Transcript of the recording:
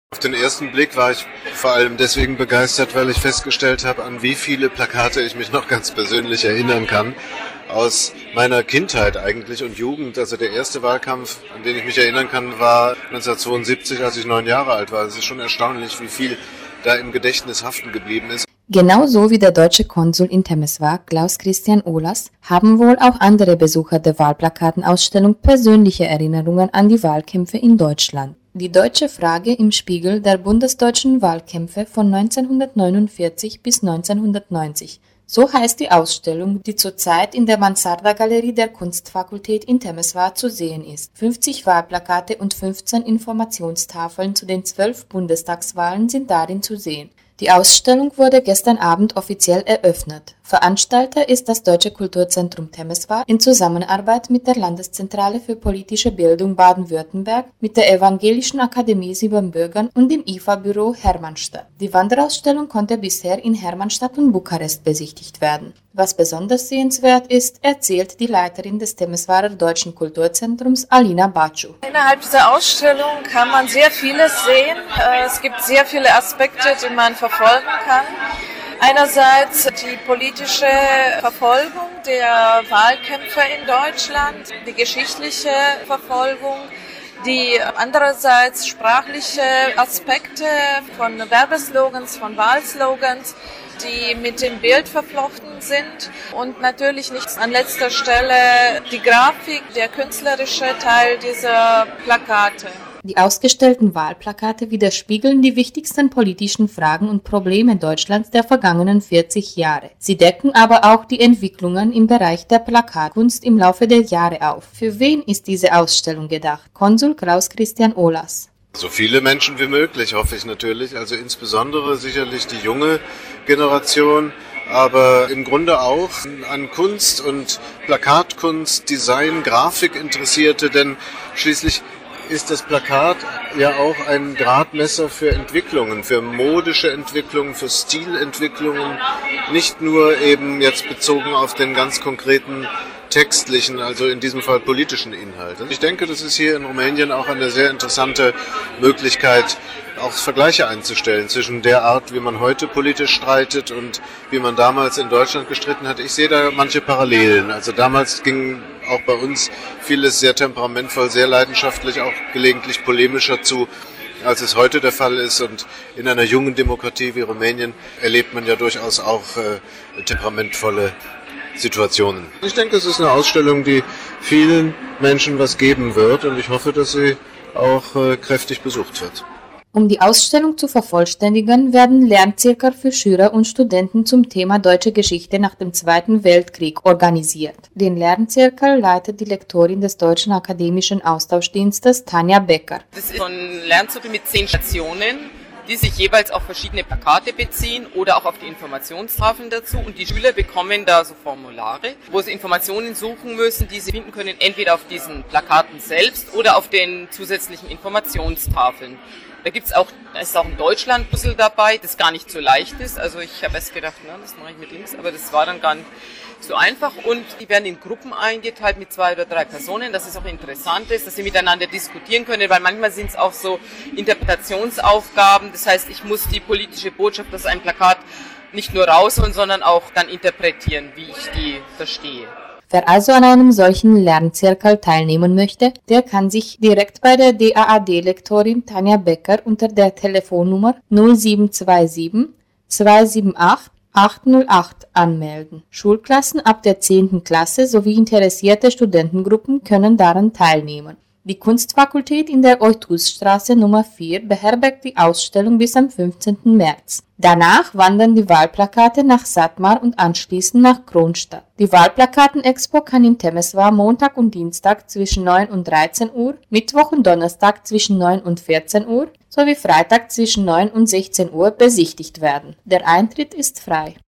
Auf den ersten Blick war ich vor allem deswegen begeistert, weil ich festgestellt habe, an wie viele Plakate ich mich noch ganz persönlich erinnern kann. Aus meiner Kindheit eigentlich und Jugend. Also der erste Wahlkampf, an den ich mich erinnern kann, war 1972, als ich 9 Jahre alt war. Es ist schon erstaunlich, wie viel da im Gedächtnis haften geblieben ist. Genauso wie der deutsche Konsul in Temeswar, Klaus Christian Ohlers, haben wohl auch andere Besucher der Wahlplakatenausstellung persönliche Erinnerungen an die Wahlkämpfe in Deutschland. Die deutsche Frage im Spiegel der bundesdeutschen Wahlkämpfe von 1949 bis 1990. So heißt die Ausstellung, die zurzeit in der Mansarda-Galerie der Kunstfakultät in Temeswar zu sehen ist. 50 Wahlplakate und 15 Informationstafeln zu den 12 Bundestagswahlen sind darin zu sehen. Die Ausstellung wurde gestern Abend offiziell eröffnet. Veranstalter ist das Deutsche Kulturzentrum Temeswar in Zusammenarbeit mit der Landeszentrale für politische Bildung Baden-Württemberg, mit der Evangelischen Akademie Siebenbürgen und dem IFA-Büro Hermannstadt. Die Wanderausstellung konnte bisher in Hermannstadt und Bukarest besichtigt werden. Was besonders sehenswert ist, erzählt die Leiterin des Temeswarer Deutschen Kulturzentrums Alina Bacu. Innerhalb dieser Ausstellung kann man sehr vieles sehen. Es gibt sehr viele Aspekte, die man verfolgen kann. Einerseits die politische Verfolgung der Wahlkämpfer in Deutschland, die geschichtliche Verfolgung, die andererseits sprachliche Aspekte von Werbeslogans, von Wahlslogans, die mit dem Bild verflochten sind und natürlich nicht an letzter Stelle die Grafik, der künstlerische Teil dieser Plakate. Die ausgestellten Wahlplakate widerspiegeln die wichtigsten politischen Fragen und Probleme Deutschlands der vergangenen 40 Jahre. Sie decken aber auch die Entwicklungen im Bereich der Plakatkunst im Laufe der Jahre auf. Für wen ist diese Ausstellung gedacht? Konsul Klaus Christian Ohlers. So viele Menschen wie möglich, hoffe ich natürlich. Also insbesondere sicherlich die junge Generation, aber im Grunde auch an Kunst und Plakatkunst, Design, Grafik Interessierte, denn schließlich ist das Plakat ja auch ein Gradmesser für Entwicklungen, für modische Entwicklungen, für Stilentwicklungen, nicht nur eben jetzt bezogen auf den ganz konkreten textlichen, also in diesem Fall politischen Inhalt. Ich denke, das ist hier in Rumänien auch eine sehr interessante Möglichkeit, auch Vergleiche einzustellen zwischen der Art, wie man heute politisch streitet und wie man damals in Deutschland gestritten hat. Ich sehe da manche Parallelen. Also damals ging auch bei uns vieles sehr temperamentvoll, sehr leidenschaftlich, auch gelegentlich polemischer zu, als es heute der Fall ist. Und in einer jungen Demokratie wie Rumänien erlebt man ja durchaus auch temperamentvolle Situationen. Ich denke, es ist eine Ausstellung, die vielen Menschen was geben wird und ich hoffe, dass sie auch kräftig besucht wird. Um die Ausstellung zu vervollständigen, werden Lernzirkel für Schüler und Studenten zum Thema Deutsche Geschichte nach dem Zweiten Weltkrieg organisiert. Den Lernzirkel leitet die Lektorin des Deutschen Akademischen Austauschdienstes, Tanja Becker. Das ist ein Lernzirkel mit 10 Stationen, die sich jeweils auf verschiedene Plakate beziehen oder auch auf die Informationstafeln dazu. Und die Schüler bekommen da so Formulare, wo sie Informationen suchen müssen, die sie finden können, entweder auf diesen Plakaten selbst oder auf den zusätzlichen Informationstafeln. Da ist auch ein Deutschland-Puzzle dabei, das gar nicht so leicht ist. Also ich habe erst gedacht, das mache ich mit links, aber das war dann gar nicht so einfach. Und die werden in Gruppen eingeteilt mit 2 oder 3 Personen, dass es auch interessant ist, dass sie miteinander diskutieren können, weil manchmal sind es auch so Interpretationsaufgaben. Das heißt, ich muss die politische Botschaft aus einem Plakat nicht nur rausholen, sondern auch dann interpretieren, wie ich die verstehe. Wer also an einem solchen Lernzirkel teilnehmen möchte, der kann sich direkt bei der DAAD-Lektorin Tanja Becker unter der Telefonnummer 0727 278 808 anmelden. Schulklassen ab der 10. Klasse sowie interessierte Studentengruppen können daran teilnehmen. Die Kunstfakultät in der Euthusstraße Nummer 4 beherbergt die Ausstellung bis am 15. März. Danach wandern die Wahlplakate nach Satmar und anschließend nach Kronstadt. Die Wahlplakaten-Expo kann in Temeswar Montag und Dienstag zwischen 9 und 13 Uhr, Mittwoch und Donnerstag zwischen 9 und 14 Uhr sowie Freitag zwischen 9 und 16 Uhr besichtigt werden. Der Eintritt ist frei.